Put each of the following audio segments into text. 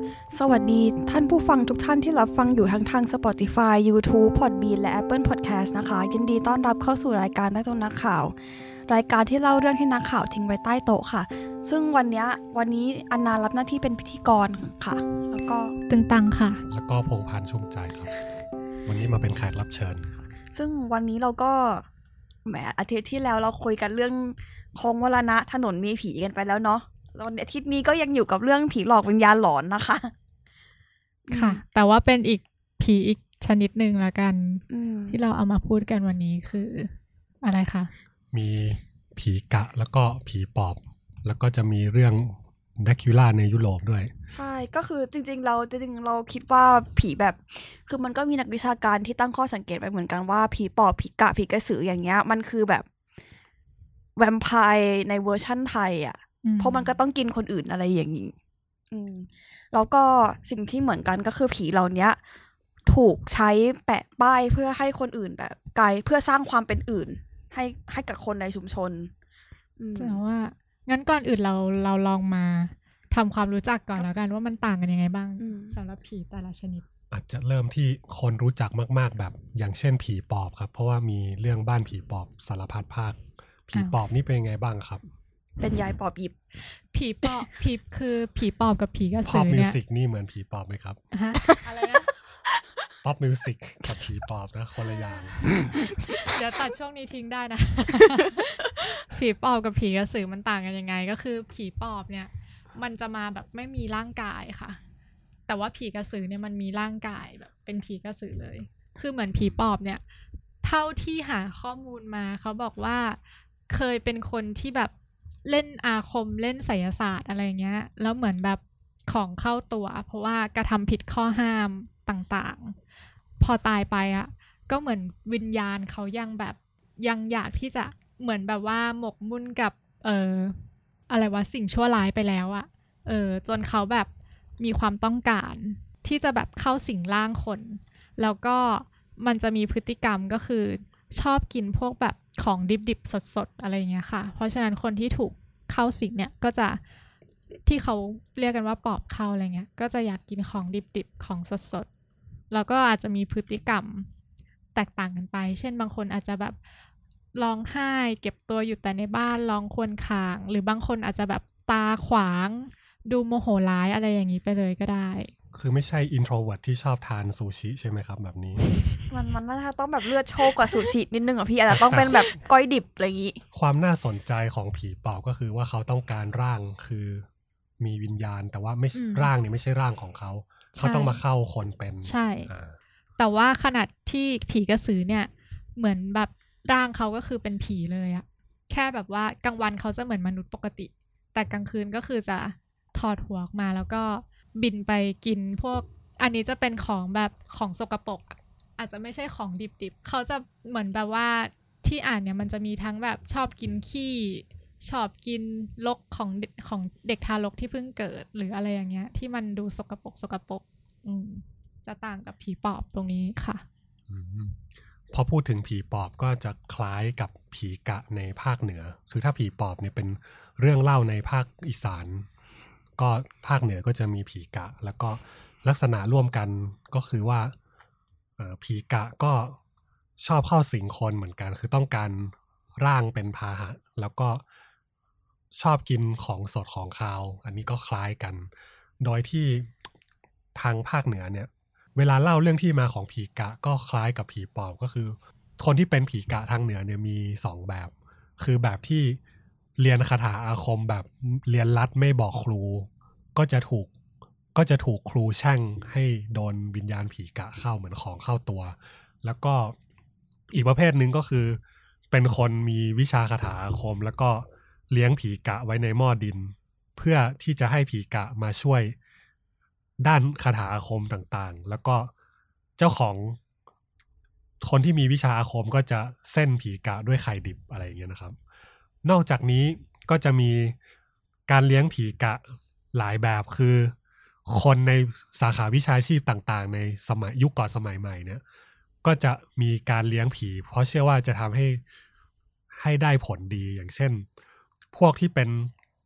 สวัสดีท่านผู้ฟังทุกท่านที่รับฟังอยู่ทั้งทาง Spotify YouTube Podbean และ Apple Podcast นะคะยินดีต้อนรับเข้าสู่รายการใต้โต๊ะนักข่าวรายการที่เล่าเรื่องที่นักข่าวทิ้งไว้ใต้โต๊ะค่ะซึ่งวันนี้อันนารับหน้าที่เป็นพิธีกรค่ะแล้วก็ตึงตังค่ะแล้วก็พงษ์พันธ์ชุ่มใจครับวันนี้มาเป็นแขกรับเชิญซึ่งวันนี้เราก็แหมอาทิตย์ที่แล้วเราคุยกันเรื่องโค้งมรณะถนนมีผีกันไปแล้วเนาะแล้วอาทิตย์นี้ก็ยังอยู่กับเรื่องผีหลอกวิญญาณหลอนนะคะค่ะแต่ว่าเป็นอีกผีอีกชนิดหนึ่งละกันที่เราเอามาพูดกันวันนี้คืออะไรคะมีผีกะแล้วก็ผีปอบแล้วก็จะมีเรื่องแดคิวล่าในยุโรปด้วยใช่ก็คือจริงๆเราคิดว่าผีแบบคือมันก็มีนักวิชาการที่ตั้งข้อสังเกตไปเหมือนกันว่าผีปอบผีกะผีกระสืออย่างเงี้ยมันคือแบบแวมไพร์ในเวอร์ชั่นไทยอ่ะเพราะมันก็ต้องกินคนอื่นอะไรอย่างนี้แล้วก็สิ่งที่เหมือนกันก็คือผีเหล่านี้ถูกใช้แปะป้ายเพื่อให้คนอื่นแบบไกลเพื่อสร้างความเป็นอื่นให้กับคนในชุมชนแต่ว่างั้นก่อนอื่นเราลองมาทำความรู้จักก่อนแล้วกันว่ามันต่างกันยังไงบ้างสำหรับผีแต่ละชนิดอาจจะเริ่มที่คนรู้จักมากๆแบบอย่างเช่นผีปอบครับเพราะว่ามีเรื่องบ้านผีปอบสารพัดภาคผีปอบนี่เป็นยังไงบ้างครับเป็นยายปอบหยิบผีปอบคือผีปอบกับผีกระสือเนี่ยป๊อปมิวสิกนี่เหมือนผีปอบไหมครับอะไรนะป๊อปมิวสิกกับผีปอบนะคนละอย่างเดี๋ยวตัดช่วงนี้ทิ้งได้นะผีปอบกับผีกระสือมันต่างกันยังไงก็คือผีปอบเนี่ยมันจะมาแบบไม่มีร่างกายค่ะแต่ว่าผีกระสือเนี่ยมันมีร่างกายแบบเป็นผีกระสือเลยคือเหมือนผีปอบเนี่ยเท่าที่หาข้อมูลมาเขาบอกว่าเคยเป็นคนที่แบบเล่นอาคมเล่นไสยศาสตร์อะไรเงี้ยแล้วเหมือนแบบของเข้าตัวเพราะว่ากระทำผิดข้อห้ามต่างๆพอตายไปอ่ะก็เหมือนวิญญาณเขายังแบบยังอยากที่จะเหมือนแบบว่าหมกมุ่นกับอะไรวะสิ่งชั่วร้ายไปแล้วอ่ะจนเขาแบบมีความต้องการที่จะแบบเข้าสิงร่างคนแล้วก็มันจะมีพฤติกรรมก็คือชอบกินพวกแบบของดิบๆสดๆอะไรเงี้ยค่ะเพราะฉะนั้นคนที่ถูกเข้าสิงเนี่ยก็จะที่เขาเรียกกันว่าปอบเข้าอะไรเงี้ยก็จะอยากกินของดิบๆของสดๆแล้วก็อาจจะมีพฤติกรรมแตกต่างกันไปเช่นบางคนอาจจะแบบร้องไห้เก็บตัวอยู่แต่ในบ้านร้องครวญครางหรือบางคนอาจจะแบบตาขวางดูโมโหร้ายอะไรอย่างนี้ไปเลยก็ได้คือไม่ใช่อินโทรเวิร์ตที่ชอบทานซูชิใช่ไหมครับแบบนี้มันน่าจะต้องแบบเลือดโชกกว่าซูชินิดนึงอ่ะพี่อาจจะต้องเป็นแบบก้อยดิบอะไรอย่างงี้ความน่าสนใจของผีปอบก็คือว่าเขาต้องการร่างคือมีวิญญาณแต่ว่าไม่ร่างเนี่ยไม่ใช่ร่างของเขาต้องมาเข้าคนเป็นใช่แต่ว่าขนาดที่ผีกระสือเนี่ยเหมือนแบบร่างเขาก็คือเป็นผีเลยอะแค่แบบว่ากลางวันเขาจะเหมือนมนุษย์ปกติแต่กลางคืนก็คือจะถอดหัวออกมาแล้วก็บินไปกินพวกอันนี้จะเป็นของแบบของสกปรกอาจจะไม่ใช่ของดิบๆเขาจะเหมือนแบบว่าที่อ่านเนี่ยมันจะมีทั้งแบบชอบกินขี้ชอบกินลกของเด็กทารกที่เพิ่งเกิดหรืออะไรอย่างเงี้ยที่มันดูสกปรกจะต่างกับผีปอบตรงนี้ค่ะพอพูดถึงผีปอบก็จะคล้ายกับผีกะในภาคเหนือคือถ้าผีปอบเนี่ยเป็นเรื่องเล่าในภาคอีสานก็ภาคเหนือก็จะมีผีกะแล้วก็ลักษณะร่วมกันก็คือว่าผีกะก็ชอบเข้าสิงคนเหมือนกันคือต้องการร่างเป็นพาหะแล้วก็ชอบกินของสดของคาวอันนี้ก็คล้ายกันโดยที่ทางภาคเหนือเนี่ยเวลาเล่าเรื่องที่มาของผีกะก็คล้ายกับผีปอบก็คือคนที่เป็นผีกะทางเหนือเนี่ยมี2แบบคือแบบที่เรียนคาถาอาคมแบบเรียนลัดไม่บอกครูก็จะถูกครูแช่งให้โดนวิญญาณผีกะเข้าเหมือนของเข้าตัวแล้วก็อีกประเภทหนึ่งก็คือเป็นคนมีวิชาคาถาอาคมแล้วก็เลี้ยงผีกะไว้ในหม้อดินเพื่อที่จะให้ผีกะมาช่วยด้านคาถาอาคมต่างๆแล้วก็เจ้าของคนที่มีวิชาอาคมก็จะเส้นผีกะด้วยไข่ดิบอะไรอย่างเงี้ยนะครับนอกจากนี้ก็จะมีการเลี้ยงผีกะหลายแบบคือคนในสาขาวิชาชีพต่างๆในสมัยยุคก่อนสมัยใหม่เนี่ยก็จะมีการเลี้ยงผีเพราะเชื่อว่าจะทำให้ได้ผลดีอย่างเช่นพวกที่เป็น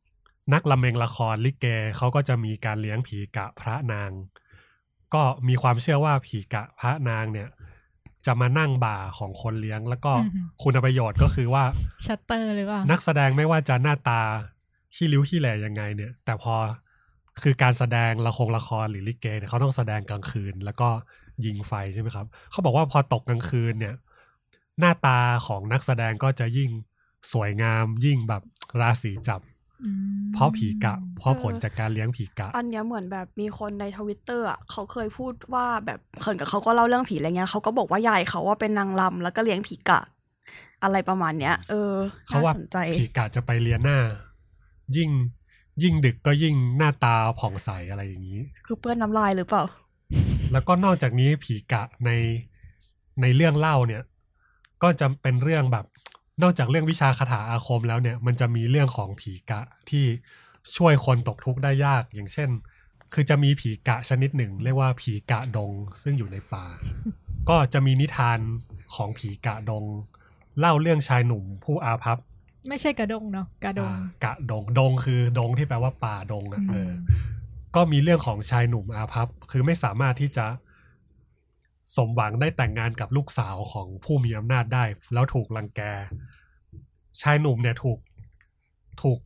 นักละเมงละครลิเกเขาก็จะมีการเลี้ยงผีกะพระนางก็มีความเชื่อว่าผีกะพระนางเนี่ยจะมานั่งบ่าของคนเลี้ยงแล้วก็คุณประโยชน์ก็คือว่าชัตเตอร์หรือเปล่านักแสดงไม่ว่าจะหน้าตาขี้ริ้วขี้แหล่ยังไงเนี่ยแต่พอคือการแสดงละครหรือลิเกเนี่ยเขาต้องแสดงกลางคืนแล้วก็ยิงไฟใช่ไหมครับเขาบอกว่าพอตกกลางคืนเนี่ยหน้าตาของนักแสดงก็จะยิ่งสวยงามยิ่งแบบราศีจับเพราะผีกะเพราะผลจากการเลี้ยงผีกะอันเนี้ยเหมือนแบบมีคนใน Twitter อ่ะเขาเคยพูดว่าแบบเขินกับเขาก็เล่าเรื่องผีอะไรเงี้ยเขาก็บอกว่ายายเขาว่าเป็นนางรำแล้วก็เลี้ยงผีกะอะไรประมาณเนี้ยเขาว่าผีกะจะไปเลียหน้ายิ่งดึกก็ยิ่งหน้าตาผ่องใสอะไรอย่างนี้คือเปื้อนน้ำลายหรือเปล่าแล้วก็นอกจากนี้ผีกะในเรื่องเล่าเนี่ยก็จะเป็นเรื่องแบบนอกจากเรื่องวิชาคาถาอาคมแล้วเนี่ยมันจะมีเรื่องของผีกะที่ช่วยคนตกทุกข์ได้ยากอย่างเช่นคือจะมีผีกะชนิดหนึ่งเรียกว่าผีกะดงซึ่งอยู่ในป่า ก็จะมีนิทานของผีกะดงเล่าเรื่องชายหนุ่มผู้อาภัพไม่ใช่กระดงเนาะกระดงกะดงดงคือดงที่แปลว่าป่าดงนะก็มีเรื่องของชายหนุ่มอาภัพคือไม่สามารถที่จะสมหวังได้แต่งงานกับลูกสาวของผู้มีอำนาจได้แล้วถูกรังแกชายหนุ่มเนี่ยถูก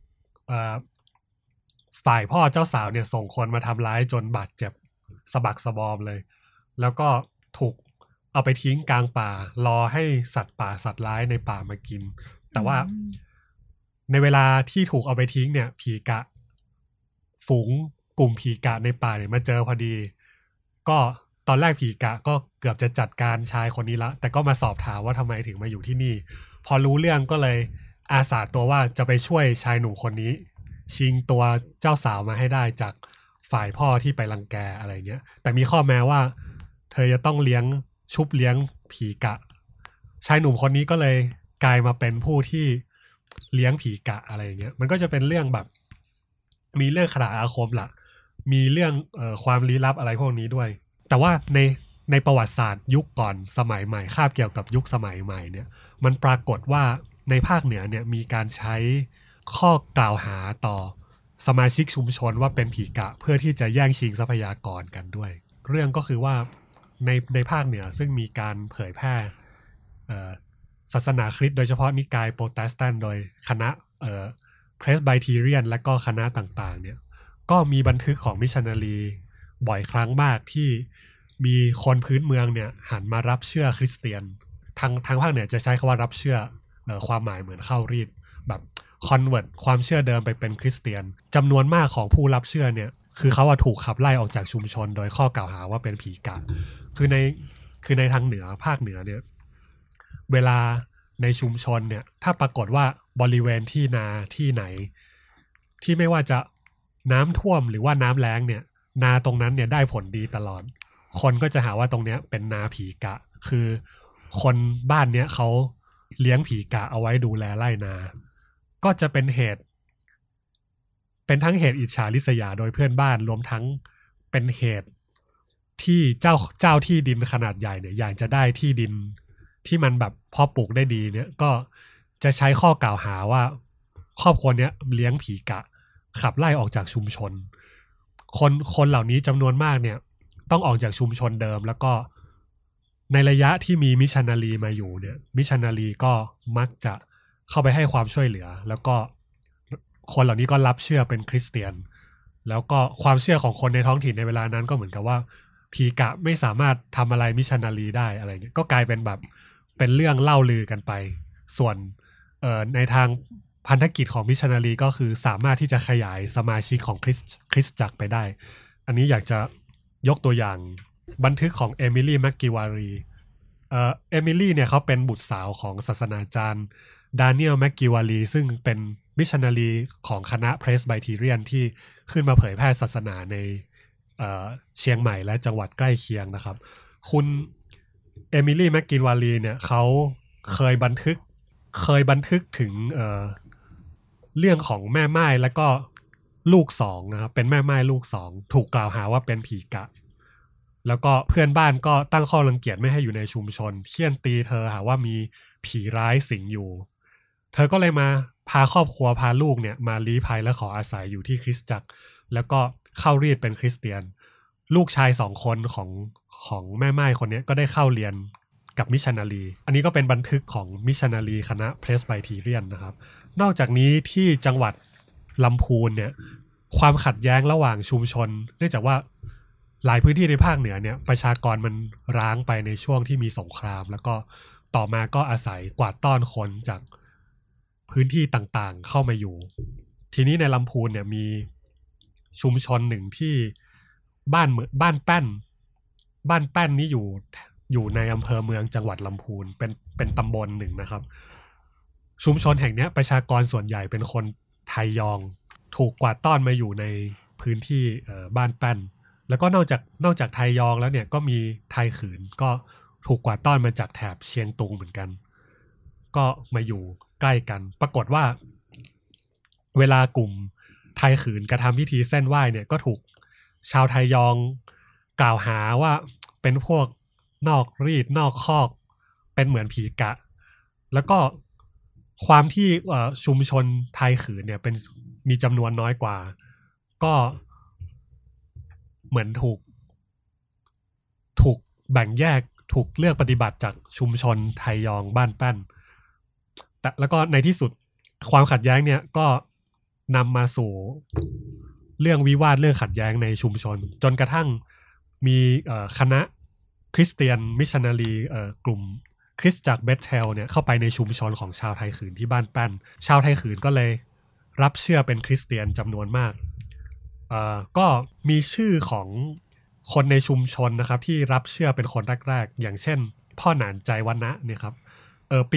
ฝ่ายพ่อเจ้าสาวเนี่ยส่งคนมาทำร้ายจนบาดเจ็บสะบักสะบอมเลยแล้วก็ถูกเอาไปทิ้งกลางป่ารอให้สัตว์ป่าสัตว์ร้ายในป่ามากินแต่ว่าในเวลาที่ถูกเอาไปทิ้งเนี่ยผีกะฝูงกลุ่มผีกะในป่าเนี่ยมาเจอพอดีก็ตอนแรกผีกะก็เกือบจะจัดการชายคนนี้ละแต่ก็มาสอบถามว่าทำไมถึงมาอยู่ที่นี่พอรู้เรื่องก็เลยอาสาตัวว่าจะไปช่วยชายหนุ่มคนนี้ชิงตัวเจ้าสาวมาให้ได้จากฝ่ายพ่อที่ไปรังแกอะไรเงี้ยแต่มีข้อแม้ว่าเธอจะต้องเลี้ยงผีกะชายหนุ่มคนนี้ก็เลยกลายมาเป็นผู้ที่เลี้ยงผีกะอะไรเงี้ยมันก็จะเป็นเรื่องแบบมีเรื่องคาถาอาคมล่ะมีเรื่องความลี้ลับอะไรพวกนี้ด้วยแต่ว่าในประวัติศาสตร์ยุคก่อนสมัยใหม่คาบเกี่ยวกับยุคสมัยใหม่เนี่ยมันปรากฏว่าในภาคเหนือเนี่ยมีการใช้ข้อกล่าวหาต่อสมาชิกชุมชนว่าเป็นผีกะเพื่อที่จะแย่งชิงทรัพยากรกันด้วยเรื่องก็คือว่าในภาคเหนือซึ่งมีการเผยแพร่ศาสนาคริสต์โดยเฉพาะนิกายโปรเตสแตนต์โดยคณะเพรสไบเทีเรียนและก็คณะต่างๆเนี่ยก็มีบันทึกของมิชชันนารีบ่อยครั้งมากที่มีคนพื้นเมืองเนี่ยหันมารับเชื่อคริสเตียนทางภาคเหนือจะใช้คำว่ารับเชื่อความหมายเหมือนเข้ารีดแบบคอนเวิร์ตความเชื่อเดิมไปเป็นคริสเตียนจำนวนมากของผู้รับเชื่อเนี่ยคือเขาถูกขับไล่ออกจากชุมชนโดยข้อกล่าวหาว่าเป็นผีกะคือในทางเหนือภาคเหนือเนี่ยเวลาในชุมชนเนี่ยถ้าปรากฏว่าบริเวณที่นาที่ไหนที่ไม่ว่าจะน้ำท่วมหรือว่าน้ำแล้งเนี่ยนาตรงนั้นเนี่ยได้ผลดีตลอดคนก็จะหาว่าตรงเนี้ยเป็นนาผีกะคือคนบ้านเนี้ยเขาเลี้ยงผีกะเอาไว้ดูแลไร่นาก็จะเป็นทั้งเหตุอิจฉาริษยาโดยเพื่อนบ้านรวมทั้งเป็นเหตุที่เจ้าที่ดินขนาดใหญ่เนี่ยอยากจะได้ที่ดินที่มันแบบพอปลูกได้ดีเนี่ยก็จะใช้ข้อกล่าวหาว่าครอบครัวเนี้ยเลี้ยงผีกะขับไล่ออกจากชุมชนคนเหล่านี้จำนวนมากเนี่ยต้องออกจากชุมชนเดิมแล้วก็ในระยะที่มีมิชชันนารีมาอยู่เนี่ยมิชชันนารีก็มักจะเข้าไปให้ความช่วยเหลือแล้วก็คนเหล่านี้ก็รับเชื่อเป็นคริสเตียนแล้วก็ความเชื่อของคนในท้องถิ่นในเวลานั้นก็เหมือนกับว่าผีกะไม่สามารถทำอะไรมิชชันนารีได้อะไรเงี้ยก็กลายเป็นแบบเป็นเรื่องเล่าลือกันไปส่วนในทางพันธกิจของมิชชันนารีก็คือสามารถที่จะขยายสมาชิกของคริสตจักรไปได้อันนี้อยากจะยกตัวอย่างบันทึกของเอมิลี่แมคกิวารีเอมิลี่เนี่ยเขาเป็นบุตรสาวของศาสนาจารย์ดาเนียลแมคกิวารีซึ่งเป็นมิชชันนารีของคณะเพรสไบเทีเรียนที่ขึ้นมาเผยแพร่ศาสนาในเชียงใหม่และจังหวัดใกล้เคียงนะครับคุณเอมิลี่แมคกิวารีเนี่ยเขาเคยบันทึกถึงเรื่องของแม่ไม้แล้วก็ลูกสองนะครับเป็นแม่ไม้ลูกสองถูกกล่าวหาว่าเป็นผีกะแล้วก็เพื่อนบ้านก็ตั้งข้อรังเกียจไม่ให้อยู่ในชุมชนเคี่ยนตีเธอหาว่ามีผีร้ายสิงอยู่เธอก็เลยมาพาครอบครัวพาลูกเนี่ยมาลี้ภัยและขออาศัยอยู่ที่คริสตจักรแล้วก็เข้าเรียนเป็นคริสเตียนลูกชาย2 คนของแม่ไม้คนนี้ก็ได้เข้าเรียนกับมิชชันนารีอันนี้ก็เป็นบันทึกของมิชชันนารีคณะเพรสไบทีเรียนนะครับนอกจากนี้ที่จังหวัดลำพูนเนี่ยความขัดแย้งระหว่างชุมชนเนื่องจากว่าหลายพื้นที่ในภาคเหนือเนี่ยประชากรมันร้างไปในช่วงที่มีสงครามแล้วก็ต่อมาก็อาศัยกวาดต้อนคนจากพื้นที่ต่างๆเข้ามาอยู่ทีนี้ในลำพูนเนี่ยมีชุมชนหนึ่งที่บ้านแป้นนี้อยู่ในอำเภอเมืองจังหวัดลำพูนเป็นตำบลหนึ่งนะครับชุมชนแห่งนี้ประชากรส่วนใหญ่เป็นคนไทยองถูกกวาดต้อนมาอยู่ในพื้นที่บ้านแป้นแล้วก็นอกจากไทยองแล้วเนี่ยก็มีไทยขืนก็ถูกกวาดต้อนมาจากแถบเชียงตุงเหมือนกันก็มาอยู่ใกล้กันปรากฏว่าเวลากลุ่มไทยขืนกระทำพิธีเส้นไหว้เนี่ยก็ถูกชาวไทยองกล่าวหาว่าเป็นพวกนอกรีดนอกคอกเป็นเหมือนผีกะแล้วก็ความที่ชุมชนไทยขืนเนี่ยมีจำนวนน้อยกว่าก็เหมือนถูกแบ่งแยกถูกเลือกปฏิบัติจากชุมชนไทยองบ้านแป้นแต่แล้วก็ในที่สุดความขัดแย้งเนี่ยก็นำมาสู่เรื่องวิวาทเรื่องขัดแย้งในชุมชนจนกระทั่งมีคณะคริสเตียนมิชชันนารีกลุ่มคริสตจักรเบธเทลเนี่ยเข้าไปในชุมชนของชาวไทยขืนที่บ้านแป้นชาวไทยขืนก็เลยรับเชื่อเป็นคริสเตียนจำนวนมากก็มีชื่อของคนในชุมชนนะครับที่รับเชื่อเป็นคนแรกๆอย่างเช่นพ่อหนานใจวรรณะเนี่ยครับปี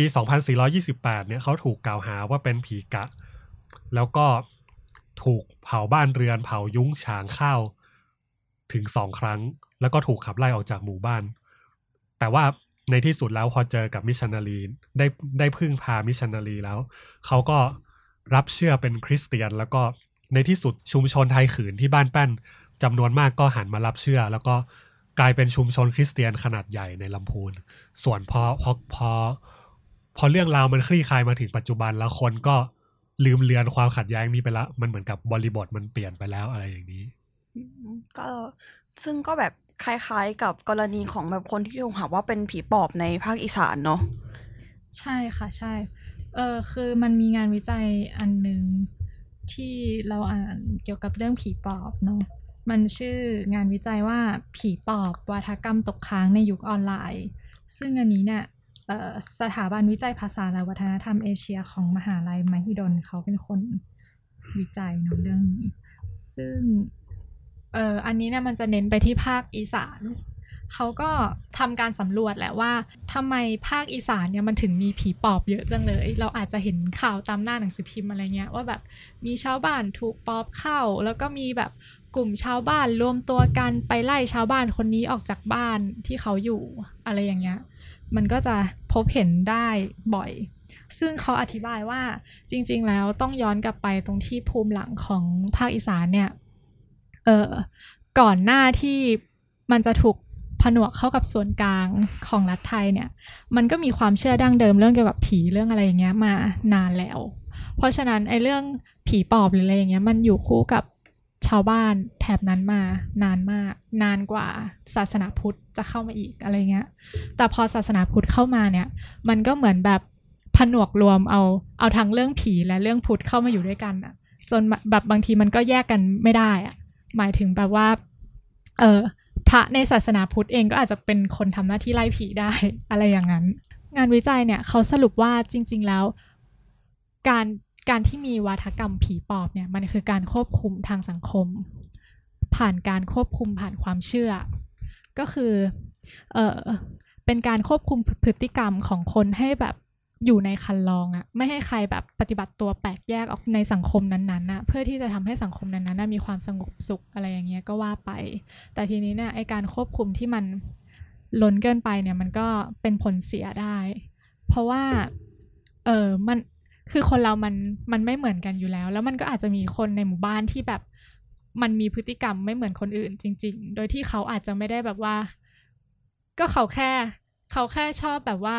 2428 เนี่ยเขาถูกกล่าวหาว่าเป็นผีกะแล้วก็ถูกเผาบ้านเรือนเผายุ้งฉางข้าวถึง2 ครั้งแล้วก็ถูกขับไล่ออกจากหมู่บ้านแต่ว่าในที่สุดแล้วพอเจอกับมิชชันนารีได้พึ่งพามิชชันนารีแล้วเขาก็รับเชื่อเป็นคริสเตียนแล้วก็ในที่สุดชุมชนไทยขืนที่บ้านแป้นจำนวนมากก็หันมารับเชื่อแล้วก็กลายเป็นชุมชนคริสเตียนขนาดใหญ่ในลำพูนส่วนพอเรื่องราวมันคลี่คลายมาถึงปัจจุบันแล้วคนก็ลืมเลือนความขัดแย้งนี้ไปแล้วมันเหมือนกับบริบทมันเปลี่ยนไปแล้วอะไรอย่างนี้ก็ซึ่งก็แบบคล้ายๆกับกรณีของแบบคนที่ถูกหาว่าเป็นผีปอบในภาคอีสานเนาะใช่ค่ะใช่คือมันมีงานวิจัยอันนึงที่เราอ่านเกี่ยวกับเรื่องผีปอบเนาะมันชื่องานวิจัยว่าผีปอบวาทกรรมตกค้างในยุคออนไลน์ซึ่งอันนี้เนี่ยสถาบันวิจัยภาษาและวัฒนธรรมเอเชียของมหาลัยมหิดลเขาเป็นคนวิจัยเนาะเรื่องนี้ซึ่งอันนี้เนี่ยมันจะเน้นไปที่ภาคอีสานเขาก็ทำการสำรวจแหละว่าทำไมภาคอีสานเนี่ยมันถึงมีผีปอบเยอะจังเลยเราอาจจะเห็นข่าวตามหน้าหนังสือพิมพ์อะไรเงี้ยว่าแบบมีชาวบ้านถูกปอบเข้าแล้วก็มีแบบกลุ่มชาวบ้านรวมตัวกันไปไล่ชาวบ้านคนนี้ออกจากบ้านที่เขาอยู่อะไรอย่างเงี้ยมันก็จะพบเห็นได้บ่อยซึ่งเขาอธิบายว่าจริงๆแล้วต้องย้อนกลับไปตรงที่ภูมิหลังของภาคอีสานเนี่ยก่อนหน้าที่มันจะถูกผนวกเข้ากับส่วนกลางของรัฐไทยเนี่ยมันก็มีความเชื่อดั้งเดิมเรื่องเกี่ยวกับผีเรื่องอะไรอย่างเงี้ยมานานแล้วเพราะฉะนั้นไอ้เรื่องผีปอบหรืออะไรอย่างเงี้ยมันอยู่คู่กับชาวบ้านแถบนั้นมานานมากนานกว่าศาสนาพุทธจะเข้ามาอีกอะไรเงี้ยแต่พอศาสนาพุทธเข้ามาเนี่ยมันก็เหมือนแบบผนวกรวมเอาทั้งเรื่องผีและเรื่องพุทธเข้ามาอยู่ด้วยกันอะจนแบบบางทีมันก็แยกกันไม่ได้อะหมายถึงแบบว่าพระในศาสนาพุทธเองก็อาจจะเป็นคนทำหน้าที่ไล่ผีได้อะไรอย่างนั้นงานวิจัยเนี่ยเขาสรุปว่าจริงๆแล้วการที่มีวาทกรรมผีปอบเนี่ยมันคือการควบคุมทางสังคมผ่านการควบคุมผ่านความเชื่อก็คือเป็นการควบคุมพฤติกรรมของคนให้แบบอยู่ในคันลองอะไม่ให้ใครแบบปฏิบัติตัวแปลกแยกออกในสังคมนั้นๆนะเพื่อที่จะทำให้สังคมนั้นๆมีความสงบสุขอะไรอย่างเงี้ยก็ว่าไปแต่ทีนี้เนี่ยไอการควบคุมที่มันล้นเกินไปเนี่ยมันก็เป็นผลเสียได้เพราะว่ามันคือคนเรามันไม่เหมือนกันอยู่แล้วแล้วมันก็อาจจะมีคนในหมู่บ้านที่แบบมันมีพฤติกรรมไม่เหมือนคนอื่นจริงๆโดยที่เขาอาจจะไม่ได้แบบว่าก็เขาแค่ชอบแบบว่า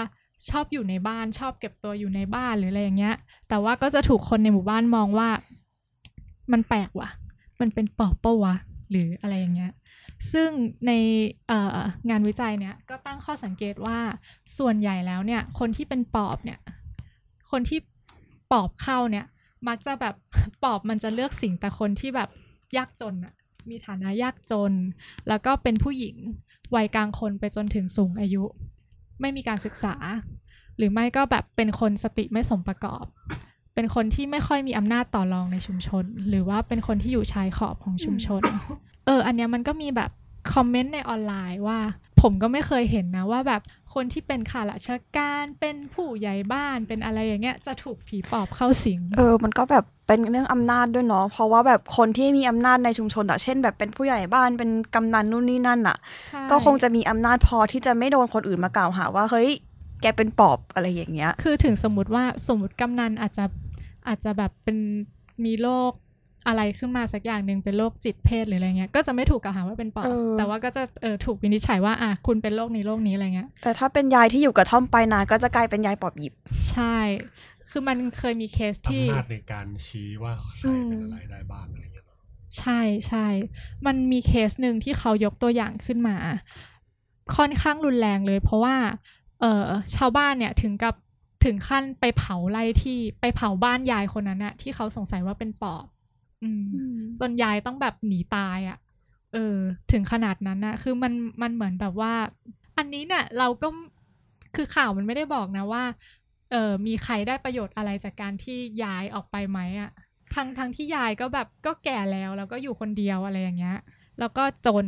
ชอบอยู่ในบ้านชอบเก็บตัวอยู่ในบ้านหรืออะไรอย่างเงี้ยแต่ว่าก็จะถูกคนในหมู่บ้านมองว่ามันแปลกว่ะมันเป็นปอบเป้าวะหรืออะไรอย่างเงี้ยซึ่งในงานวิจัยเนี่ยก็ตั้งข้อสังเกตว่าส่วนใหญ่แล้วเนี่ยคนที่เป็นปอบเนี่ยคนที่ปอบเข้าเนี่ยมักจะแบบปอบมันจะเลือกสิ่งแต่คนที่แบบยากจนอะมีฐานะยากจนแล้วก็เป็นผู้หญิงวัยกลางคนไปจนถึงสูงอายุไม่มีการศึกษาหรือไม่ก็แบบเป็นคนสติไม่สมประกอบเป็นคนที่ไม่ค่อยมีอำนาจต่อรองในชุมชนหรือว่าเป็นคนที่อยู่ชายขอบของชุมชนอันเนี้ยมันก็มีแบบคอมเมนต์ในออนไลน์ว่าผมก็ไม่เคยเห็นนะว่าแบบคนที่เป็นข้าราชการเป็นผู้ใหญ่บ้านเป็นอะไรอย่างเงี้ยจะถูกผีปอบเข้าสิงมันก็แบบเป็นเรื่องอำนาจด้วยเนาะเพราะว่าแบบคนที่มีอำนาจในชุมชนอะเช่นแบบเป็นผู้ใหญ่บ้านเป็นกำนันนู่นนี่นั่นอะก็คงจะมีอำนาจพอที่จะไม่โดนคนอื่นมากล่าวหาว่าเฮ้ยแกเป็นปอบอะไรอย่างเงี้ยคือถึงสมมติกำนันอาจจะแบบเป็นมีโรคอะไรขึ้นมาสักอย่างนึงเป็นโรคจิตเภทหรืออะไรเงี้ยก็จะไม่ถูกกล่าวหาว่าเป็นปอบแต่ว่าก็จะถูกวินิจฉัยว่าคุณเป็นโรคนี้อะไรเงี้ยแต่ถ้าเป็นยายที่อยู่กับท่อมไปนานก็จะกลายเป็นยายปอบหยิบใช่คือมันเคยมีเคสที่อำนาจในการชี้ว่าใครเป็นอะไรได้บ้างอะไรเงี้ยใช่มันมีเคสนึงที่เขายกตัวอย่างขึ้นมาค่อนข้างรุนแรงเลยเพราะว่าชาวบ้านเนี่ยถึงขั้นไปเผาไร่ที่ไปเผาบ้านยายคนนั้นน่ะที่เขาสงสัยว่าเป็นปอบจนยายต้องแบบหนีตายอ่ะถึงขนาดนั้นนะคือมันเหมือนแบบว่าอันนี้เนี่ยเราก็คือข่าวมันไม่ได้บอกนะว่ามีใครได้ประโยชน์อะไรจากการที่ยายออกไปไหมอ่ะทั้งที่ยายก็แบบก็แก่แล้วก็อยู่คนเดียวอะไรอย่างเงี้ยแล้วก็จน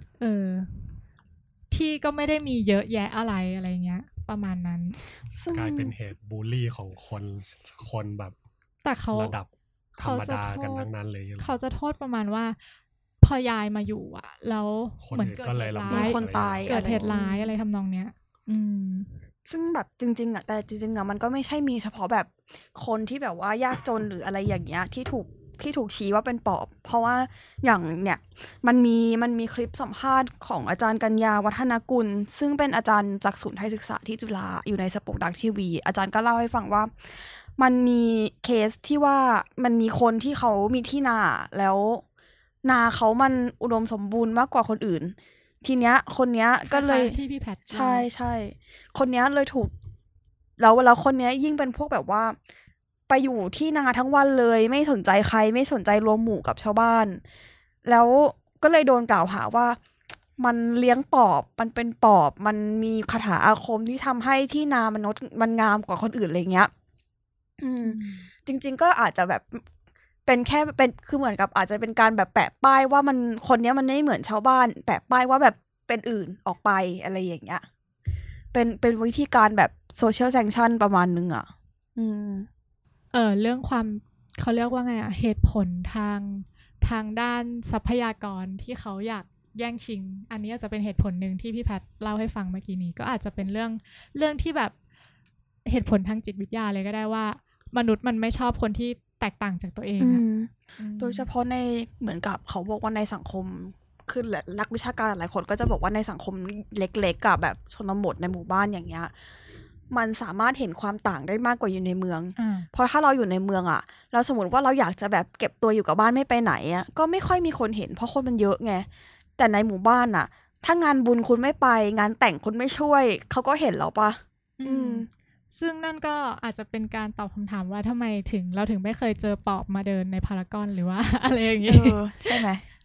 ที่ก็ไม่ได้มีเยอะแยะอะไรเงี้ยประมาณนั้นกลายเป็นเหตุบูลลี่ของคนแบบแต่เขาระดับธรรมดากันทั้งนั้นเลยเขาจะโทษประมาณว่าพอยายมาอยู่อ่ะแล้วเหมือนเกิดเหตุร้ายคนตายเกิดเหตุร้ายอะไรทำนองเนี้ยซึ่งแบบจริงๆอ่ะแต่จริงๆอ่ะมันก็ไม่ใช่มีเฉพาะแบบคนที่แบบว่ายากจนหรืออะไรอย่างเงี้ยที่ถูกชี้ว่าเป็นปอบเพราะว่าอย่างเนี่ยมันมีคลิปสัมภาษณ์ของอาจารย์กัญญาวัฒนกุลซึ่งเป็นอาจารย์จากศูนย์ไทยศึกษาที่จุฬาอยู่ในสป็อคดักทีวีอาจารย์ก็เล่าให้ฟังว่ามันมีเคสที่ว่ามันมีคนที่เขามีที่นาแล้วนาเขามันอุดมสมบูรณ์มากกว่าคนอื่นทีเนี้ยคนเนี้ยก็เลยที่พี่แพทใช่คนเนี้ยเลยถูกแล้วคนเนี้ยยิ่งเป็นพวกแบบว่าไปอยู่ที่นาทั้งวันเลยไม่สนใจใครไม่สนใจรวมหมู่กับชาวบ้านแล้วก็เลยโดนกล่าวหาว่ามันเลี้ยงปอบมันเป็นปอบมันมีคาถาอาคมที่ทำให้ที่นามันงามกว่าคนอื่นอะไรเงี้ยจริงๆก็อาจจะแบบเป็นแค่เป็นคือเหมือนกับอาจจะเป็นการแบบแปะป้ายว่ามันคนเนี้ยมันไม่เหมือนชาวบ้านแปะป้ายว่าแบบเป็นอื่นออกไปอะไรอย่างเงี้ยเป็นวิธีการแบบโซเชียลแซงชั่นประมาณนึงอ่ะเรื่องความเขาเรียกว่าไงอ่ะเหตุผลทางด้านทรัพยากรที่เขาอยากแย่งชิงอันนี้อาจจะเป็นเหตุผลหนึ่งที่พี่แพทเล่าให้ฟังเมื่อกี้นี้ก็อาจจะเป็นเรื่องที่แบบเหตุผลทางจิตวิทยาเลยก็ได้ว่ามนุษย์มันไม่ชอบคนที่แตกต่างจากตัวเองโดยเฉพาะในเหมือนกับเขาบอกว่าในสังคมคือนักวิชาการหลายคนก็จะบอกว่าในสังคมเล็กๆกับแบบชนบทในหมู่บ้านอย่างเงี้ยมันสามารถเห็นความต่างได้มากกว่าอยู่ในเมืองเพราะถ้าเราอยู่ในเมืองอ่ะเราสมมติว่าเราอยากจะแบบเก็บตัวอยู่กับบ้านไม่ไปไหนอ่ะก็ไม่ค่อยมีคนเห็นเพราะคนมันเยอะไงแต่ในหมู่บ้านอ่ะถ้างานบุญคุณไม่ไปงานแต่งคุณไม่ช่วยเขาก็เห็นแล้วปะซึ่งนั่นก็อาจจะเป็นการตอบคำถามว่าทำไมเราถึงไม่เคยเจอปอบมาเดินในพารากอนหรือว่าอะไรอย่างงี้ใช่ไหม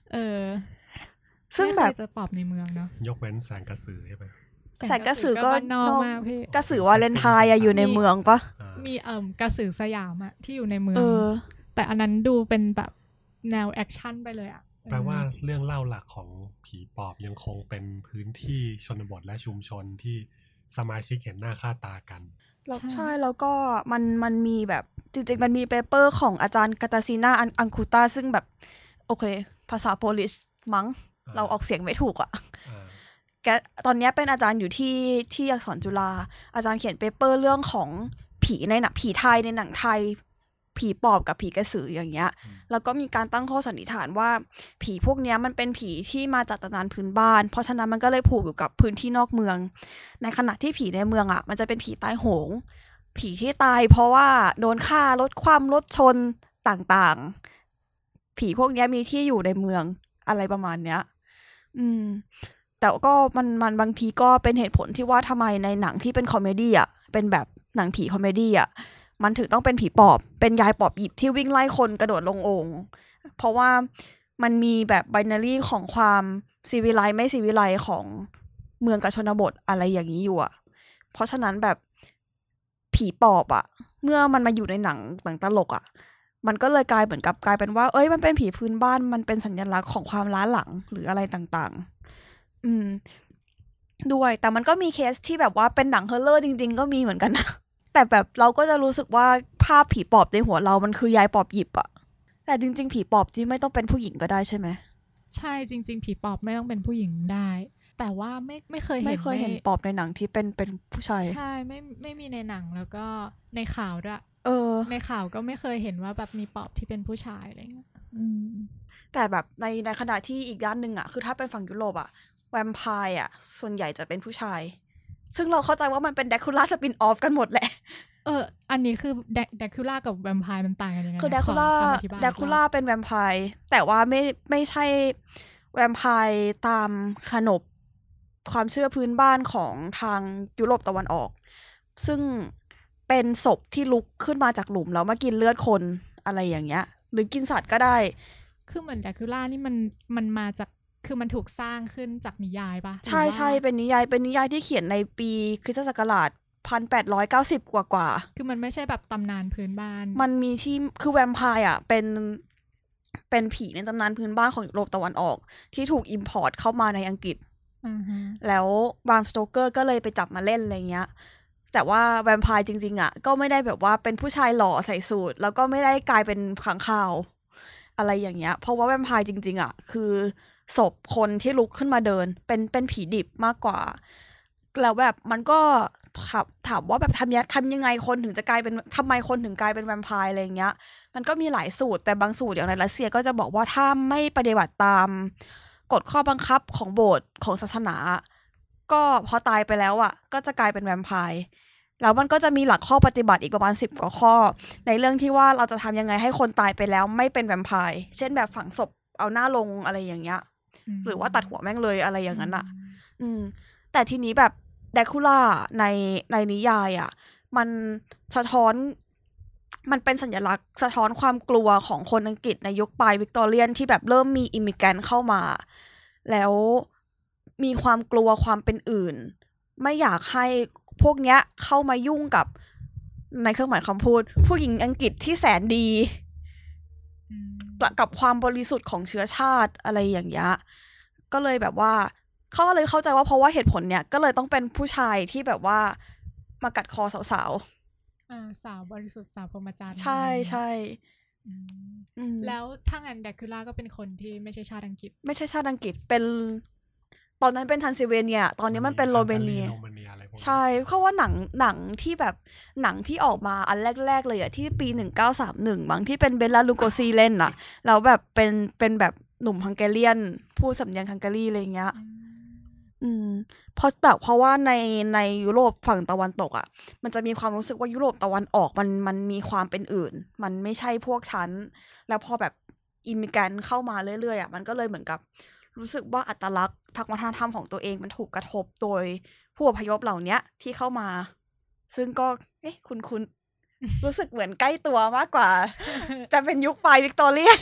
ซึ่งแบบเจอปอบในเมืองเนาะยกเว้นแสงกระสือใช่ไหมแสงกระสือก็นอกมากพี่กระสือวาเลนไทน์อยู่ในเมืองปะมีกระสือสยามอะที่อยู่ในเมืองแต่อันนั้นดูเป็นแบบแนวแอคชั่นไปเลยอะแปลว่าเรื่องเล่าหลักของผีปอบยังคงเป็นพื้นที่ชนบทและชุมชนที่สมาชิกเห็นหน้าค่าตากันใช่แล้วก็มันมีแบบจริงๆมันมีเปเปอร์ของอาจารย์กาตาซีนาอังคูตาซึ่งแบบโอเคภาษาโปลิชมั้งเราออกเสียงไม่ถูกอ่ะแกตอนนี้เป็นอาจารย์อยู่ที่อักษรจุฬาอาจารย์เขียนเปเปอร์เรื่องของผีในหนังผีไทยในหนังไทยผีปอบกับผีกระสืออย่างเงี้ยแล้วก็มีการตั้งข้อสันนิษฐานว่าผีพวกเนี้ยมันเป็นผีที่มาจากตำนานพื้นบ้านเพราะฉะนั้นมันก็เลยผูกอยู่กับพื้นที่นอกเมืองในขณะที่ผีในเมืองอ่ะมันจะเป็นผีตายโหงผีที่ตายเพราะว่าโดนฆ่ารถคว่ำรถชนต่างๆผีพวกเนี้ยมีที่อยู่ในเมืองอะไรประมาณเนี้ยแต่ก็มันบางทีก็เป็นเหตุผลที่ว่าทำไมในหนังที่เป็นคอมเมดี้อ่ะเป็นแบบหนังผีคอมเมดี้อ่ะมันถึงต้องเป็นผีปอบเป็นยายปอบหยิบที่วิ่งไล่คนกระโดดลงโอ่งเพราะว่ามันมีแบบไบนารีของความซีวิไลซ์ไม่ซีวิไลซ์ของเมืองกับชนบทอะไรอย่างนี้อยู่อ่ะเพราะฉะนั้นแบบผีปอบอ่ะเมื่อมันมาอยู่ในหนังตลกอ่ะมันก็เลยกลายเป็นว่ามันเป็นผีพื้นบ้านมันเป็นสัญลักษณ์ของความล้าหลังหรืออะไรต่างๆด้วยแต่มันก็มีเคสที่แบบว่าเป็นหนังเฮอร์เรอร์จริงๆก็มีเหมือนกันนะแต่แบบเราก็จะรู้สึกว่าภาพผีปอบในหัวเรามันคือยายปอบหยิบอะแต่จริงๆผีปอบที่ไม่ต้องเป็นผู้หญิงก็ได้ใช่ไหมใช่จริงๆผีปอบไม่ต้องเป็นผู้หญิงได้แต่ว่าไม่เคยเห็นปอบในหนังที่เป็นผู้ชายใช่ไม่มีในหนังแล้วก็ในข่าวด้วยในข่าวก็ไม่เคยเห็นว่าแบบมีปอบที่เป็นผู้ชายอะไรเงี้ยแต่แบบในขณะที่อีกด้านหนึ่งอะคือถ้าเป็นฝั่งยุโรปอะแวมไพร์อะส่วนใหญ่จะเป็นผู้ชายซึ่งเราเข้าใจว่ามันเป็นแดคูล่าสปินออฟกันหมดแหละอันนี้คือแดคูล่ากับแวมไพร์มันต่างกันยังไงคือแดคูล่าเป็นแวมไพร์แต่ว่าไม่ใช่แวมไพร์ตามขนบความเชื่อพื้นบ้านของทางยุโรปตะวันออกซึ่งเป็นศพที่ลุกขึ้นมาจากหลุมแล้วมากินเลือดคนอะไรอย่างเงี้ยหรือกินสัตว์ก็ได้คือเหมือนแดคูล่านี่มันมาจากคือมันถูกสร้างขึ้นจากนิยายปะใช่เป็นนิยายที่เขียนในปีคริสตศักราช1890กว่าคือมันไม่ใช่แบบตำนานพื้นบ้านมันมีที่คือแวมไพร์อ่ะเป็นผีในตำนานพื้นบ้านของยุโรปตะวันออกที่ถูกอิมพอร์ตเข้ามาในอังกฤษแล้วบรามสโตเกอร์ก็เลยไปจับมาเล่นอะไรเงี้ยแต่ว่าแวมไพร์จริงๆอ่ะก็ไม่ได้แบบว่าเป็นผู้ชายหล่อใส่สูทแล้วก็ไม่ได้กลายเป็นขังข่าวอะไรอย่างเงี้ยเพราะว่าแวมไพร์จริงๆอ่ะคือศพคนที่ลุกขึ้นมาเดินเป็นผีดิบมากกว่าแล้วแบบมันก็ถามว่าแบบทำยังไงคนถึงจะกลายเป็นทำไมคนถึงกลายเป็นแวมไพร์อะไรอย่างเงี้ยมันก็มีหลายสูตรแต่บางสูตรอย่างในรัสเซียก็จะบอกว่าถ้าไม่ปฏิบัติตามกฎข้อบังคับของโบสถ์ของศาสนาก็พอตายไปแล้วอ่ะก็จะกลายเป็นแวมไพร์แล้วมันก็จะมีหลักข้อปฏิบัติอีกประมาณ10 กว่าข้อในเรื่องที่ว่าเราจะทำยังไงให้คนตายไปแล้วไม่เป็นแวมไพร์เช่นแบบฝังศพเอาหน้าลงอะไรอย่างเงี้ยหรือว่าตัดหัวแม่งเลยอะไรอย่างนั้นอ่ะแต่ทีนี้แบบแดคูล่าในนิยายอ่ะมันสะท้อนมันเป็นสัญลักษณ์สะท้อนความกลัวของคนอังกฤษในยุคปลายวิกตอเรียนที่แบบเริ่มมีอิมิเกรนต์เข้ามาแล้วมีความกลัวความเป็นอื่นไม่อยากให้พวกเนี้ยเข้ามายุ่งกับในเครื่องหมายคำพูดผู้หญิงอังกฤษที่แสนดีกับความบริสุทธิ์ของเชื้อชาติอะไรอย่างเงี้ยก็เลยแบบว่าเขาก็เลยเข้าใจว่าเพราะว่าเหตุผลเนี้ยก็เลยต้องเป็นผู้ชายที่แบบว่ามากัดคอสาวสาวบริสุทธิ์สาวพรหมจรรย์ใช่ใช่แล้วถ้างั้นแดคูล่าก็เป็นคนที่ไม่ใช่ชาติอังกฤษไม่ใช่ชาติอังกฤษเป็นตอนนั้นเป็นทรานซิลเวเนียตอนนี้มันเป็นโรเมเนียใช่เพราะว่าหนังที่แบบหนังที่ออกมาอันแรกๆเลยอะที่ปี1931บางที่เป็นเบลลาลูโกซีเล่นอะแล้วแบบเป็นแบบหนุ่มฮังการีนพูดสำเนียงฮังการีอะไรเงี้ยเพราะว่าในยุโรปฝั่งตะวันตกอ่ะมันจะมีความรู้สึกว่ายุโรปตะวันออกมันมีความเป็นอื่นมันไม่ใช่พวกชั้นแล้วพอแบบอิมิเกรนต์เข้ามาเรื่อยๆอ่ะมันก็เลยเหมือนกับรู้สึกว่าอัตลักษณ์ทางวัฒนธรรมของตัวเองมันถูกกระทบโดยผู้อพยพเหล่านี้ที่เข้ามาซึ่งก็คุณรู้สึกเหมือนใกล้ตัวมากกว่า จะเป็นยุคปลายวิกตอเรียน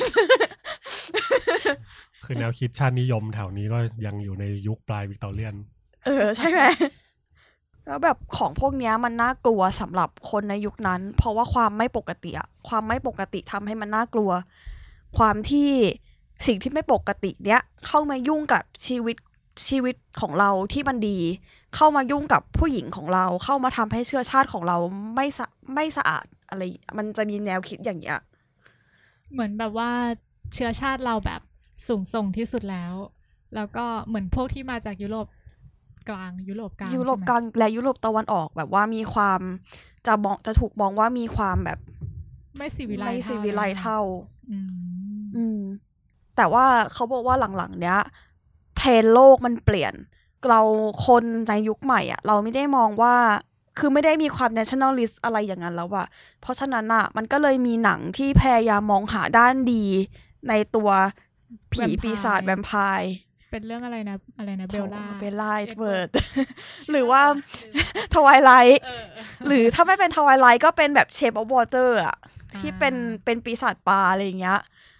คือแนวคิดชาตินิยมแถวนี้ก็ยังอยู่ในยุคปลายวิกตอเรียนใช่ไหมแล้วแบบของพวกนี้มันน่ากลัวสำหรับคนในยุคนั้นเพราะว่าความไม่ปกติอะความไม่ปกติทำให้มันน่ากลัวความที่สิ่งที่ไม่ปกติเนี้ยเข้ามายุ่งกับชีวิตของเราที่มันดีเข้ามายุ่งกับผู้หญิงของเราเข้ามาทำให้เชื้อชาติของเราไม่สะอาดอะไรมันจะมีแนวคิดอย่างเงี้ยเหมือนแบบว่าเชื้อชาติเราแบบสูงส่งที่สุดแล้วก็เหมือนพวกที่มาจากยุโรปกลางยุโรปกลางและยุโรปตะวันออกแบบว่ามีความจะถูกมองว่ามีความแบบไม่สิวิไลไม่สิวิไลเท่าอืมแต่ว่าเขาบอกว่าหลังๆเนี้ยเทรนด์โลกมันเปลี่ยนเราคนในยุคใหม่อ่ะเราไม่ได้มองว่าคือไม่ได้มีความ nationalist อะไรอย่างนั้นแล้วอะเพราะฉะนั้นอ่ะมันก็เลยมีหนังที่พยายามมองหาด้านดีในตัวผีปีศาจแวมไพร์เป็นเรื่องอะไรนะเบลล่าเอ็ดเวิร์ด หรือว่าทวายไลท์หรือถ้าไม่เป็นทวายไลท์ก็เป็นแบบเชฟออฟวอเตอร์อะที่เป็นปีศาจปลาอะไรอย่างเงี้ย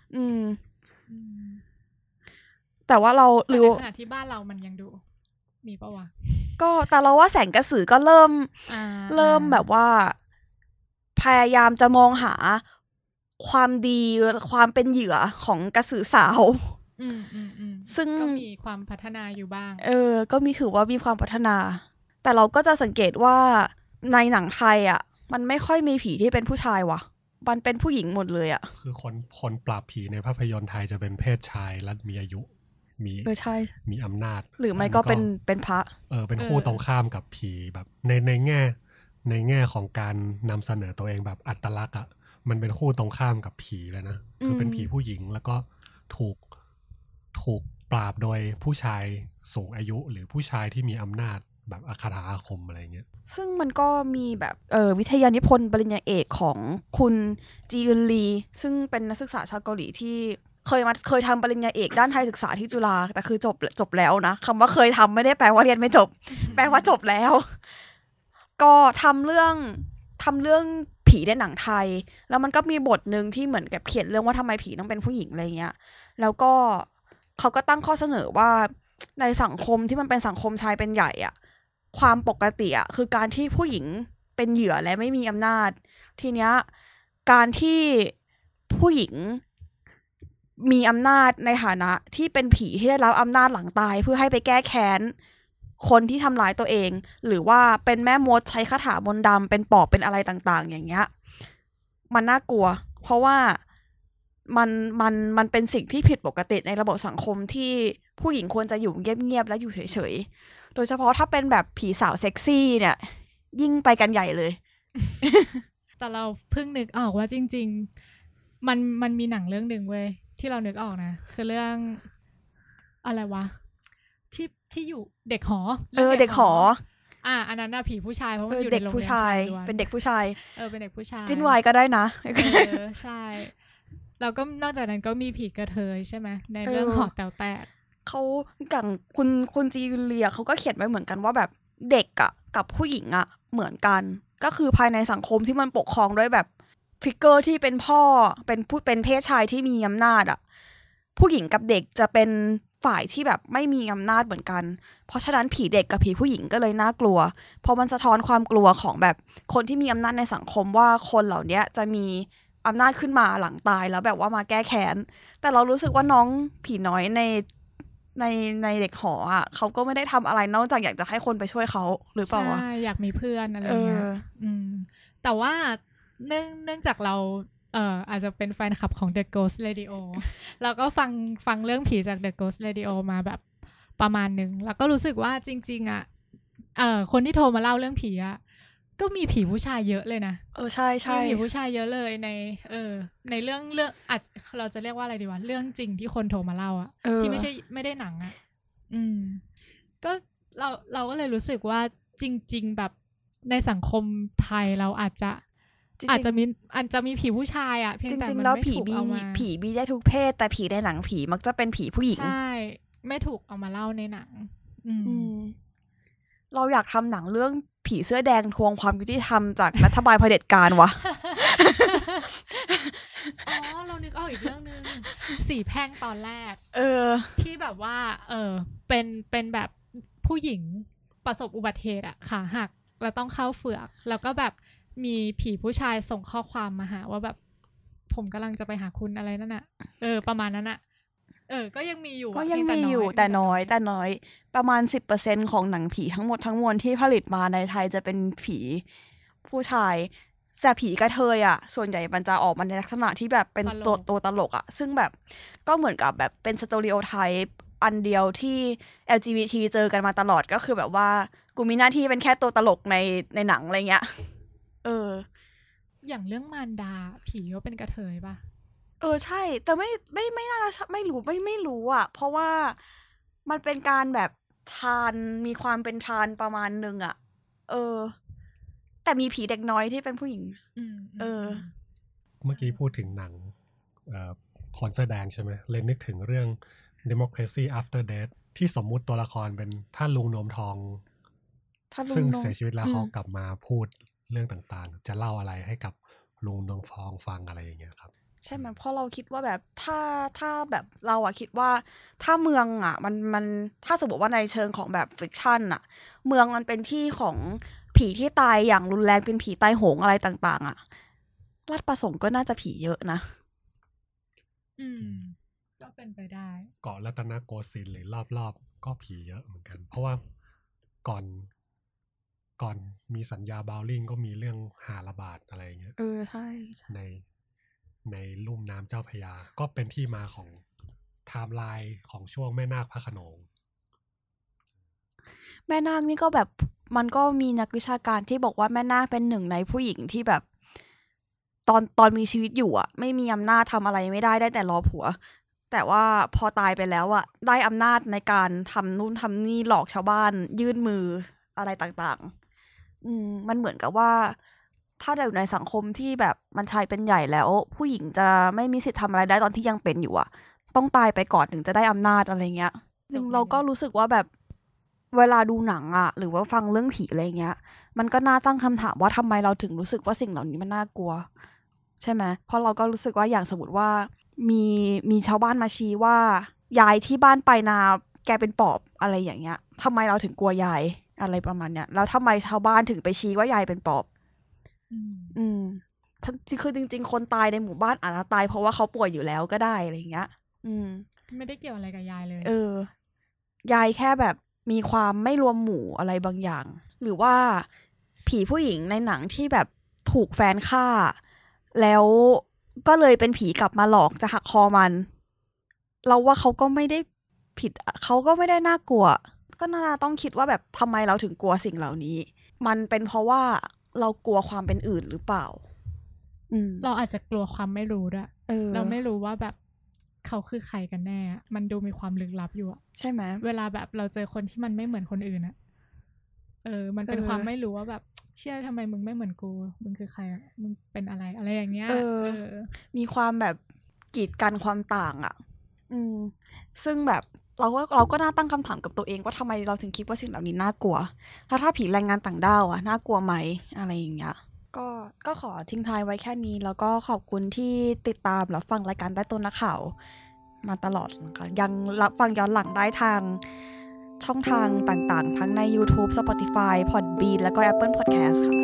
แต่ว่าเราหรือขณะที่บ้านเรามันยังดูมีปะวะก็แต่เราว่าแสงกระสือก็เริ่มแบบว่าพยายามจะมองหาความดีความเป็นเหยื่อของกระสือสาวซึ่งก็มีความพัฒนาอยู่บ้างก็ถือว่ามีความพัฒนา แต่เราก็จะสังเกตว่าในหนังไทยอ่ะมันไม่ค่อยมีผีที่เป็นผู้ชายว่ะมันเป็นผู้หญิงหมดเลยอ่ะคือคนปราบผีในภาพยนตร์ไทยจะเป็นเพศชายและมีอายุใช่มีอำนาจหรือไม่ก็เป็นพระเป็นคู่ตรงข้ามกับผีแบบในแง่ของการนำเสนอตัวเองแบบอัตลักษณ์อ่ะมันเป็นคู่ตรงข้ามกับผีเลยนะคือเป็นผีผู้หญิงแล้วก็ถูกปราบโดยผู้ชายสูงอายุหรือผู้ชายที่มีอำนาจแบบอาคาถาอาคมอะไรเงี้ยซึ่งมันก็มีแบบวิทยานิพนธ์ปริญญาเอกของคุณจีอึนลีซึ่งเป็นนักศึกษาชาวเกาหลีที่เคยทำปริญญาเอกด้านไทยศึกษาที่จุฬาแต่คือจบแล้วนะคำว่าเคยทำไม่ได้แปลว่าเรียนไม่จบ แปลว่าจบแล้วก็ทำเรื่องผีในหนังไทยแล้วมันก็มีบทนึงที่เหมือนกับเขียนเรื่องว่าทำไมผีต้องเป็นผู้หญิงอะไรเงี้ยแล้วก็เขาก็ตั้งข้อเสนอว่าในสังคมที่มันเป็นสังคมชายเป็นใหญ่อะความปกติอะคือการที่ผู้หญิงเป็นเหยื่อและไม่มีอำนาจทีเนี้ยการที่ผู้หญิงมีอำนาจในฐานะที่เป็นผีที่ได้รับอำนาจหลังตายเพื่อให้ไปแก้แค้นคนที่ทำร้ายตัวเองหรือว่าเป็นแม่มดใช้คาถามนต์ดำเป็นปอบเป็นอะไรต่างๆอย่างเงี้ยมันน่ากลัวเพราะว่ามันเป็นสิ่งที่ผิดปกติในระบบสังคมที่ผู้หญิงควรจะอยู่เงียบๆและอยู่เฉยๆโดยเฉพาะถ้าเป็นแบบผีสาวเซ็กซี่เนี่ยยิ่งไปกันใหญ่เลยแต่เราเพิ่งนึกออกว่าจริงๆมันมีหนังเรื่องนึงเว้ยที่เรานึกออกนะคือเรื่องอะไรวะที่อยู่เด็กหอเด็กหออันนั้นน่ะผีผู้ชายเพราะมันอยู่ในโรงเรียนชายล้วนเป็นเด็กผู้ชายเป็นเด็กผู้ชายจิ้นวายก็ได้นะใช่แล้วก็นอกจากนั้นก็มีผีกระเทยใช่ไหมในเรื่องหอแต๋วแตกเขาอย่างคุณจีเลียเขาก็เขียนไว้เหมือนกันว่าแบบเด็กอะกับผู้หญิงอะเหมือนกันก็คือภายในสังคมที่มันปกครองด้วยแบบฟิกเกอร์ที่เป็นพ่อเป็นเพศชายที่มีอำนาจอะผู้หญิงกับเด็กจะเป็นฝ่ายที่แบบไม่มีอำนาจเหมือนกันเพราะฉะนั้นผีเด็กกับผีผู้หญิงก็เลยน่ากลัวเพราะมันสะท้อนความกลัวของแบบคนที่มีอำนาจในสังคมว่าคนเหล่านี้จะมีอำนาจขึ้นมาหลังตายแล้วแบบว่ามาแก้แค้นแต่เรารู้สึกว่าน้องผีน้อยในเด็กหออ่ะเขาก็ไม่ได้ทำอะไรนอกจากอยากจะให้คนไปช่วยเขาหรือเปล่าวะใช่อยากมีเพื่อนอะไรเงี้ยแต่ว่าเนื่องจากเราอาจจะเป็นแฟนคลับของ The Ghost Radio แล้วก็ฟังเรื่องผีจาก The Ghost Radio มาแบบประมาณนึงแล้วก็รู้สึกว่าจริงๆอ่ะคนที่โทรมาเล่าเรื่องผีอ่ะก็มีผีผู้ชายเยอะเลยนะใช่ใช่มีผีผู้ชายเยอะเลยในเรื่องอาจเราจะเรียกว่าอะไรดีวะเรื่องจริงที่คนโทรมาเล่าอ่ะที่ไม่ได้หนังอ่ะก็เราก็เลยรู้สึกว่าจริงๆแบบในสังคมไทยเราอาจจะมีผีผู้ชายอ่ะเพียงแต่มันไม่ถูกเอามาผีมีได้ทุกเพศแต่ผีในหนังผีมักจะเป็นผีผู้หญิงใช่ไม่ถูกเอามาเล่าในหนังเราอยากทำหนังเรื่องผีเสื้อแดงทวงความยุติธรรมจากรัฐบาลเผด็จการวะเรานึกออกอีกเรื่องนึงสีแพร่งตอนแรกที่แบบว่าเป็นแบบผู้หญิงประสบอุบัติเหตุอะขาหักแล้วต้องเข้าเฝือกแล้วก็แบบมีผีผู้ชายส่งข้อความมาหาว่าแบบผมกำลังจะไปหาคุณอะไรนั่นน่ะประมาณนั้นน่ะก็ยังมีอยู่แต่น้อยประมาณ 10% ของหนังผีทั้งหมดทั้งมวลที่ผลิตมาในไทยจะเป็นผีผู้ชายแต่ผีกระเทยอ่ะส่วนใหญ่มันจะออกมาในลักษณะที่แบบเป็นตัวตลกอ่ะซึ่งแบบก็เหมือนกับแบบเป็นสเตอริโอไทป์อันเดียวที่ LGBT เจอกันมาตลอดก็คือแบบว่ากูมีหน้าที่เป็นแค่ตัวตลกในหนังอะไรเงี้ยอย่างเรื่องมารดาผีก็เป็นกระเทยป่ะใช่แต่ไม่น่าจะไม่รู้อ่ะเพราะว่ามันเป็นการแบบทานมีความเป็นทานประมาณนึงอ่ะแต่มีผีเด็กน้อยที่เป็นผู้หญิงเมื่อกี้พูดถึงหนังคนเสื้อแดงใช่ไหมเลยนึกถึงเรื่อง Democracy After Death ที่สมมุติตัวละครเป็นท่านลุงนมทองซึ่งเสียชีวิตแล้วเขากลับมาพูดเรื่องต่างๆจะเล่าอะไรให้กับลุงนมทองฟังอะไรอย่างเงี้ยครับใช่ไหมเพราะเราคิดว่าแบบถ้าแบบเราอะคิดว่าถ้าเมืองอะมันถ้าสมมติว่าในเชิงของแบบฟิกชันอะเมืองมันเป็นที่ของผีที่ตายอย่างรุนแรงเป็นผีตายโหงอะไรต่างๆอะลาดประสงค์ก็น่าจะผีเยอะนะก็เป็นไปได้เกาะรัตนโกสินทร์หรือรอบๆก็ผีเยอะเหมือนกันเพราะว่าก่อนมีสัญญาบาวลิงก็มีเรื่องหาระบาดอะไรอย่างเงี้ยใช่ในลุ่มน้ำเจ้าพระยาก็เป็นที่มาของไทม์ไลน์ของช่วงแม่นาคพระโขนงแม่นาคนี่ก็แบบมันก็มีนักวิชาการที่บอกว่าแม่นาคเป็นหนึ่งในผู้หญิงที่แบบตอนมีชีวิตอยู่อ่ะไม่มีอำนาจทำอะไรไม่ได้แต่รอผัวแต่ว่าพอตายไปแล้วอ่ะได้อำนาจในการทำนู่นทำนี่หลอกชาวบ้านยื่นมืออะไรต่างๆมันเหมือนกับว่าถ้าอยู่ในสังคมที่แบบมันชายเป็นใหญ่แล้วผู้หญิงจะไม่มีสิทธิ์ทำอะไรได้ตอนที่ยังเป็นอยู่อ่ะต้องตายไปก่อนถึงจะได้อำนาจอะไรเงี้ยซึ่งเราก็รู้สึกว่าแบบเวลาดูหนังอ่ะหรือว่าฟังเรื่องผีอะไรเงี้ยมันก็น่าตั้งคำถามว่าทำไมเราถึงรู้สึกว่าสิ่งเหล่านี้มันน่ากลัวใช่ไหมเพราะเราก็รู้สึกว่าอย่างสมมติว่ามีชาวบ้านมาชี้ว่ายายที่บ้านปลายนาแกเป็นปอบอะไรอย่างเงี้ยทำไมเราถึงกลัวยายอะไรประมาณเนี้ยแล้วทำไมชาวบ้านถึงไปชี้ว่ายายเป็นปอบคือจริงๆคนตายในหมู่บ้านอาจจะตายเพราะว่าเขาป่วยอยู่แล้วก็ได้อะไรอย่างเงี้ยไม่ได้เกี่ยวอะไรกับยายเลยยายแค่แบบมีความไม่รวมหมู่อะไรบางอย่างหรือว่าผีผู้หญิงในหนังที่แบบถูกแฟนฆ่าแล้วก็เลยเป็นผีกลับมาหลอกจะหักคอมันเราว่าเขาก็ไม่ได้ผิดเขาก็ไม่ได้น่ากลัวก็น่าต้องคิดว่าแบบทำไมเราถึงกลัวสิ่งเหล่านี้มันเป็นเพราะว่าเรากลัวความเป็นอื่นหรือเปล่าเราอาจจะกลัวความไม่รู้ด้วยเราไม่รู้ว่าแบบเขาคือใครกันแน่มันดูมีความลึกลับอยู่อะใช่ไหมเวลาแบบเราเจอคนที่มันไม่เหมือนคนอื่นอะมันเป็นความไม่รู้ว่าแบบเชื่อทำไมมึงไม่เหมือนกูมึงคือใครอะมึงเป็นอะไรอย่างเงี้ยมีความแบบกีดกันความต่างอะซึ่งแบบเราก็น่าตั้งคำถามกับตัวเองว่าทำไมเราถึงคิดว่าสิ่งเหล่านี้น่ากลัวถ้าผีแรงงานต่างด้าวอะน่ากลัวไหมอะไรอย่างเงี้ยก็ขอทิ้งท้ายไว้แค่นี้แล้วก็ขอบคุณที่ติดตามรับฟังรายการใต้ต้นนักข่าวมาตลอดนะคะยังรับฟังย้อนหลังได้ทางช่องทางต่างๆทั้งใน YouTube Spotify Podbean แล้วก็ Apple Podcast ค่ะ